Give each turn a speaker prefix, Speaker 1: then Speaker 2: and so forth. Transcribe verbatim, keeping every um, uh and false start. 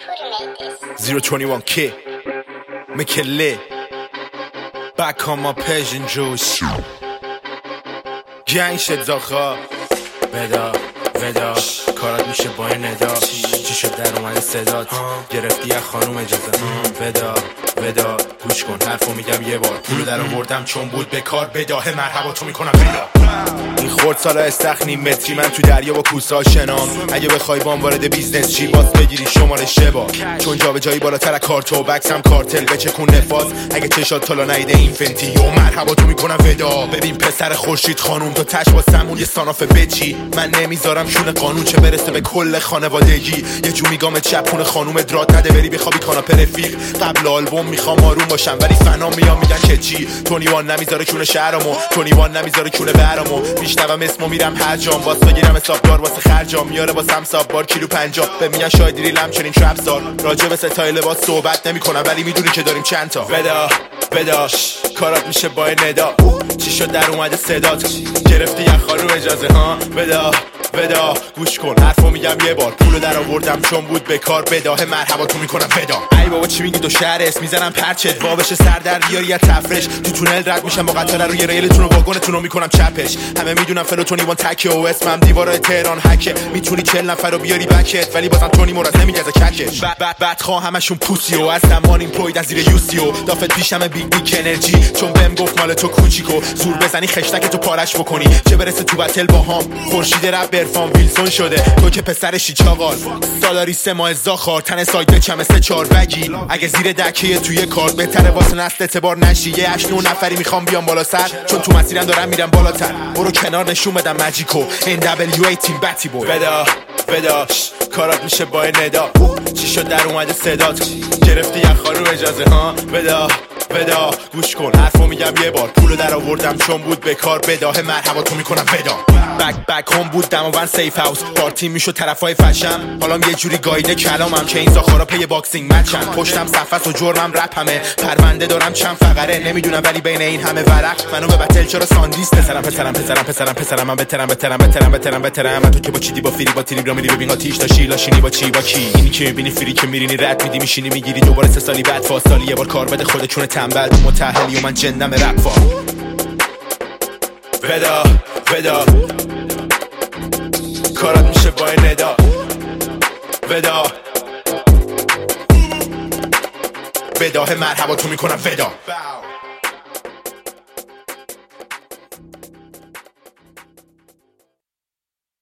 Speaker 1: zero twenty-one K Make it lit. Back on my Persian juice. گنگ شد زاخا ودا ودا کارات میشه با این ندا. چی شد در اومده صدات گرفتی از خانوم اجازه ودا ودا گوش کن حرفو میگم یه بار. پولو در آوردم چون بود به کار بداهه مرحبا تو میکنم ودا. این خورد سالا استخنی متری من تو دریا با کوسا شنام. اگه بخوای بام وارد بیزنس چی باز بگیری شماره شبا. چون جا به جایی بالاتر از کارتو بکس هم کارتل بچکون نفاز. اگه چشات تالا نیده این فنتی و مرحبا تو میکنم ودا. ببین پسر خورشید خانوم تو تش با سمون یه ساناف بچی. من نمیذارم شون قانون چه برسه به کل خانوادگی. یه جو میگام چپون خانوم درات نده بری بخوابی کاناپه رفیق. قبل آلبوم میخوام آروم باشم ولی فنا میام میگن که چی. تونیوان نمیذاره کونه شهرامو تونیوان نمیذاره کونه برامو. میشنوم اسمو میرم هر جام واسه بگیرم حسابدار واسه خرجام. میاره واسم ساب بار کیلو پنجاه به میگن شاید دیرم چنین ترپ سار. راجع به ستای لباس صحبت نمیکنم ولی میدونی که داریم چند تا ودا ودا. کارات میشه با ندا. چی شد در اومده صدات گرفتی یه خانوم اجازه ها ودا ودا. گوش کن حرفو میگم یه بار. پولو در آوردم چون بود به کار بداهه مرحبا تو میکنم ودا. ای بابا چی میگی دو شهر اسم میزنم پرچت وا بشه سر در بیاری از تفرش. تو تونل رد میشم با قطار روی ریلتون و واگنتون رو میکنم چپش. همه میدونم فلو تونیوان تکه و اسمم دیوارای تهران هکه. میتونی چهل نفر رو بیاری بکت ولی بازم تونی مراد نمیگه از ککش. بعد بعد خواه همشون پوسی و از زمان این پروید از زیر یوسیو. دافت پیشم بیگ بیگ انرژی چون بهم گفت مال تو کوچیکو. زور بزنی خشتک تو پارش بکنی چه برسه تو بتل باهام. خورشید رپ برفان ویلسون شده تو که پسرشی چاقال. سالاری سه ماه زاخار تن سایت بچم سه چهار بگی. اگه زیر دکه توی کارت بهتره واسه نسل اعتبار نشی. یه هشت نه نفری میخوام بیام بالا سر چون تو مسیرم دارم میرم بالاتر. برو کنار نشون بدم ماجیکو ان دبلیو ای تیم بتی بوی ودا ودا. کارات میشه با ندا. چی شد در اومده صدات گرفتی یه خانوم اجازه ها ودا ودا. گوش کن حرفو میگم یه بار. پولو در آوردم چون بود به کار بداهه مرحبا تو میکنم ودا. بک بک هم بود دماوند سیف هاوس پارتی میشو طرفای فشم. حالا یه جوری گایده کلامم که این زاخارا پی باکسینگ مچن. پشتم صفحه و جرمم رپ همه پرونده دارم چند فقره. نمیدونم ولی بین این همه ورق منو به بتل چرا ساندیس. پسرم پسرم پسرم پسرم پسرم من بترم بترم بترم بترم بترم. من تو که با چیدی با فری با تیری را میری ببین آتیش تا شیلا شینی با چی با کی. اینی که میبینی فری که میرینی رد میدی میشینی میگیری دوباره سه سالی بعد فاصله یه بار کار بده خود چون تنبل متأهلی و من جندم رپ فا ودا ودا. کارات میشه با ندا ودا بداهه مرحبا تو میکنم ودا.